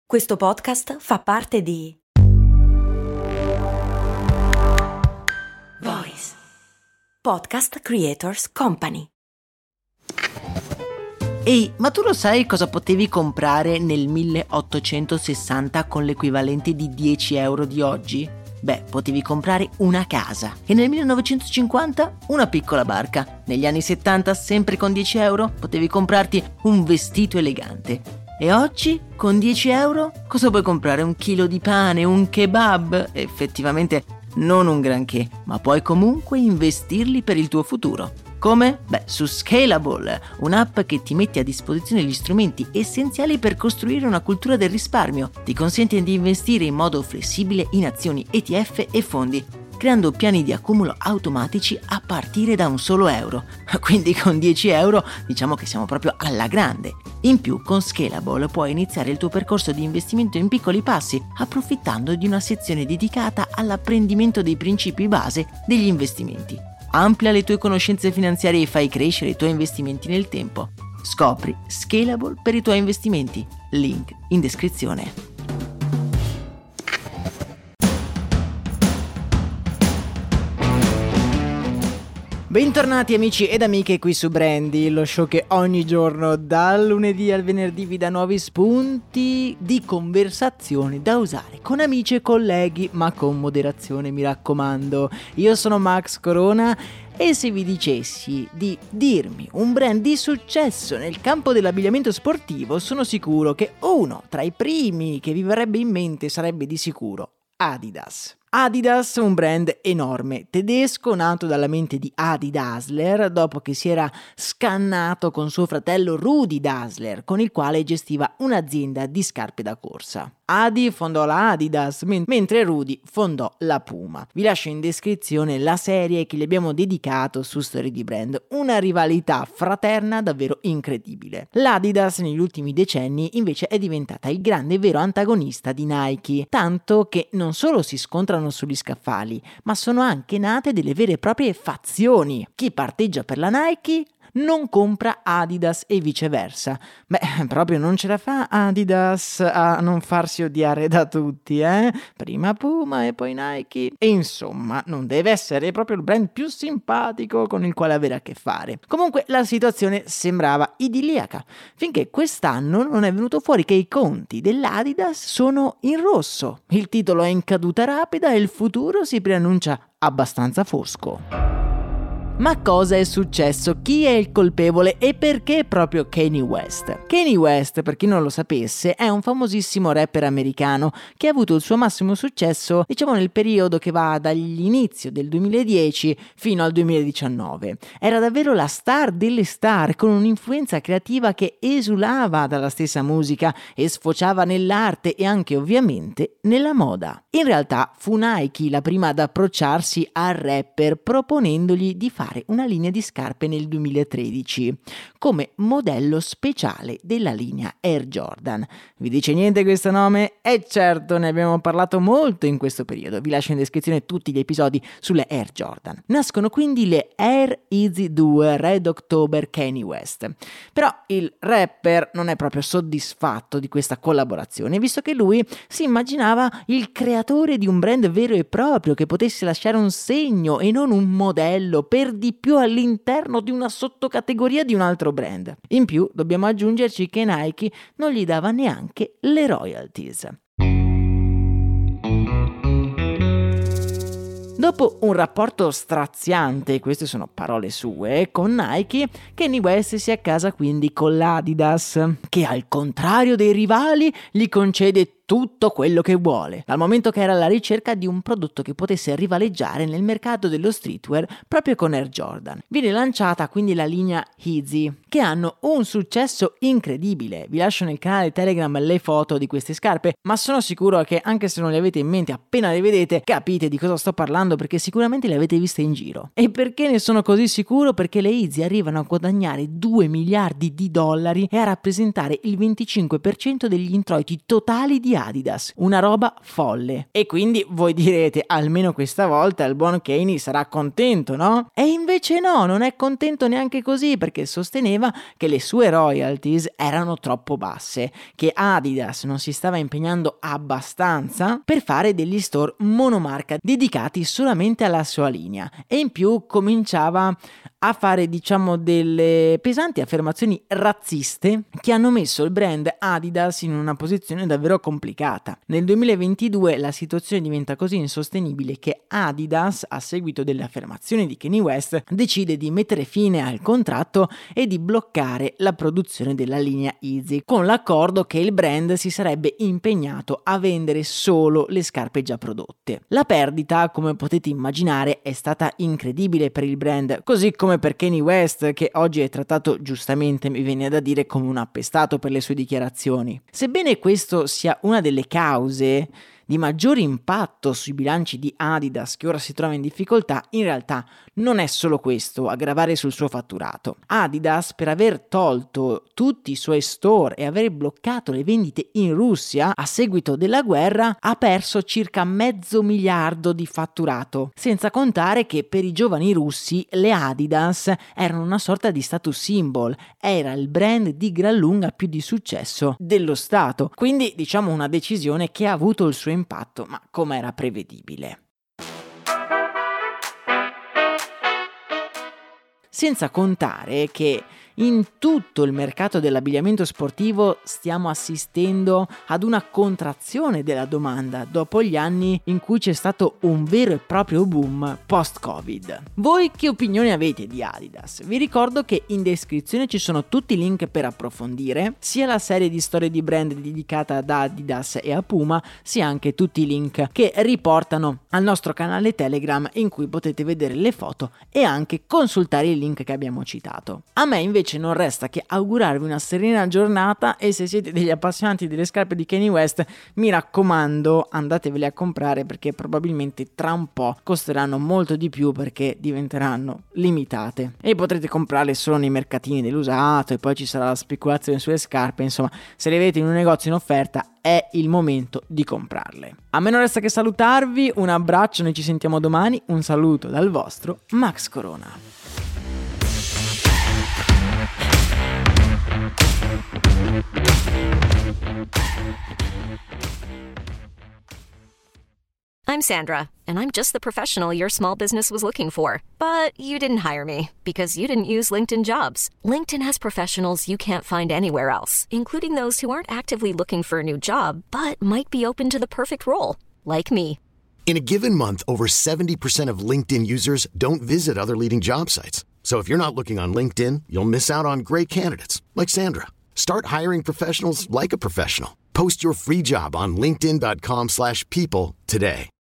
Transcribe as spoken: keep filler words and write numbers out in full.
Questo podcast fa parte di Voice Podcast Creators Company. Ehi, ma tu lo sai cosa potevi comprare nel milleottocentosessanta con l'equivalente di dieci euro di oggi? Beh, potevi comprare una casa e nel millenovecentocinquanta una piccola barca. Negli anni settanta, sempre con dieci euro, potevi comprarti un vestito elegante. E oggi, con dieci euro, cosa puoi comprare? Un chilo di pane, un kebab? Effettivamente non un granché, ma puoi comunque investirli per il tuo futuro. Come? Beh, su Scalable, un'app che ti mette a disposizione gli strumenti essenziali per costruire una cultura del risparmio. Ti consente di investire in modo flessibile in azioni, E T F e fondi, creando piani di accumulo automatici a partire da un solo euro. Quindi con dieci euro diciamo che siamo proprio alla grande. In più, con Scalable puoi iniziare il tuo percorso di investimento in piccoli passi, approfittando di una sezione dedicata all'apprendimento dei principi base degli investimenti. Amplia le tue conoscenze finanziarie e fai crescere i tuoi investimenti nel tempo. Scopri Scalable per i tuoi investimenti. Link in descrizione. Bentornati amici ed amiche qui su Brandy, lo show che ogni giorno dal lunedì al venerdì vi dà nuovi spunti di conversazione da usare con amici e colleghi, ma con moderazione, mi raccomando. Io sono Max Corona e se vi dicessi di dirmi un brand di successo nel campo dell'abbigliamento sportivo, sono sicuro che uno tra i primi che vi verrebbe in mente sarebbe di sicuro Adidas. Adidas, un brand enorme, tedesco, nato dalla mente di Adi Dassler dopo che si era scannato con suo fratello Rudi Dassler, con il quale gestiva un'azienda di scarpe da corsa. Adi fondò la Adidas, men- mentre Rudi fondò la Puma. Vi lascio in descrizione la serie che gli abbiamo dedicato su Storie di Brand, una rivalità fraterna davvero incredibile. L'Adidas negli ultimi decenni invece è diventata il grande e vero antagonista di Nike, tanto che non solo si scontrano sugli scaffali, ma sono anche nate delle vere e proprie fazioni. Chi parteggia per la Nike non compra Adidas e viceversa. Beh, proprio non ce la fa Adidas a non farsi odiare da tutti, eh? Prima Puma e poi Nike. E insomma, non deve essere proprio il brand più simpatico con il quale avere a che fare. Comunque la situazione sembrava idilliaca, finché quest'anno non è venuto fuori che i conti dell'Adidas sono in rosso. Il titolo è in caduta rapida e il futuro si preannuncia abbastanza fosco. Ma cosa è successo? Chi è il colpevole e perché proprio Kanye West? Kanye West, per chi non lo sapesse, è un famosissimo rapper americano che ha avuto il suo massimo successo, diciamo, nel periodo che va dall'inizio del duemiladieci fino al duemiladiciannove. Era davvero la star delle star, con un'influenza creativa che esulava dalla stessa musica e sfociava nell'arte e anche ovviamente nella moda. In realtà fu Nike la prima ad approcciarsi al rapper proponendogli di fare una linea di scarpe nel duemilatredici come modello speciale della linea Air Jordan. Vi dice niente questo nome? E certo, ne abbiamo parlato molto in questo periodo. Vi lascio in descrizione tutti gli episodi sulle Air Jordan. Nascono quindi le Air Easy due Red October Kanye West. Però il rapper non è proprio soddisfatto di questa collaborazione, visto che lui si immaginava il creatore di un brand vero e proprio che potesse lasciare un segno e non un modello per di più all'interno di una sottocategoria di un altro brand. In più dobbiamo aggiungerci che Nike non gli dava neanche le royalties. Dopo un rapporto straziante, queste sono parole sue, con Nike, Kanye West si accasa quindi con l'Adidas, che al contrario dei rivali gli concede tutto quello che vuole, dal momento che era alla ricerca di un prodotto che potesse rivaleggiare nel mercato dello streetwear proprio con Air Jordan. Viene lanciata quindi la linea Yeezy, che hanno un successo incredibile. Vi lascio nel canale Telegram le foto di queste scarpe, ma sono sicuro che anche se non le avete in mente, appena le vedete capite di cosa sto parlando, perché sicuramente le avete viste in giro. E perché ne sono così sicuro? Perché le Yeezy arrivano a guadagnare due miliardi di dollari e a rappresentare il venticinque per cento degli introiti totali di Adidas, una roba folle. E quindi voi direte, almeno questa volta il buon Kanye sarà contento, no? E invece no, non è contento neanche così, perché sosteneva che le sue royalties erano troppo basse, che Adidas non si stava impegnando abbastanza per fare degli store monomarca dedicati solamente alla sua linea, e in più cominciava a fare, diciamo, delle pesanti affermazioni razziste che hanno messo il brand Adidas in una posizione davvero complicata. Nel duemilaventidue la situazione diventa così insostenibile che Adidas, a seguito delle affermazioni di Kanye West, decide di mettere fine al contratto e di bloccare la produzione della linea Yeezy, con l'accordo che il brand si sarebbe impegnato a vendere solo le scarpe già prodotte. La perdita, come potete immaginare, è stata incredibile per il brand, così come per Kanye West, che oggi è trattato giustamente, mi viene da dire, come un appestato per le sue dichiarazioni. Sebbene questo sia una delle cause di maggiore impatto sui bilanci di Adidas, che ora si trova in difficoltà, in realtà non è solo questo a gravare sul suo fatturato. Adidas, per aver tolto tutti i suoi store e aver bloccato le vendite in Russia a seguito della guerra, ha perso circa mezzo miliardo di fatturato, senza contare che per i giovani russi le Adidas erano una sorta di status symbol, era il brand di gran lunga più di successo dello Stato, quindi diciamo una decisione che ha avuto il suo impatto, ma come era prevedibile. Senza contare che in tutto il mercato dell'abbigliamento sportivo stiamo assistendo ad una contrazione della domanda dopo gli anni in cui c'è stato un vero e proprio boom post-Covid. Voi che opinione avete di Adidas? Vi ricordo che in descrizione ci sono tutti i link per approfondire, sia la serie di storie di brand dedicata ad Adidas e a Puma, sia anche tutti i link che riportano al nostro canale Telegram, in cui potete vedere le foto e anche consultare i link che abbiamo citato. A me invece non resta che augurarvi una serena giornata, e se siete degli appassionati delle scarpe di Kanye West, mi raccomando, andatevele a comprare, perché probabilmente tra un po' costeranno molto di più, perché diventeranno limitate e potrete comprarle solo nei mercatini dell'usato, e poi ci sarà la speculazione sulle scarpe. Insomma, se le vedete in un negozio in offerta è il momento di comprarle. A me non resta che salutarvi, un abbraccio, noi ci sentiamo domani, un saluto dal vostro Max Corona. I'm Sandra, and I'm just the professional your small business was looking for. But you didn't hire me because you didn't use LinkedIn Jobs. LinkedIn has professionals you can't find anywhere else, including those who aren't actively looking for a new job, but might be open to the perfect role, like me. In a given month, over seventy percent of LinkedIn users don't visit other leading job sites. So if you're not looking on LinkedIn, you'll miss out on great candidates like Sandra. Start hiring professionals like a professional. Post your free job on linkedin dot com slash people today.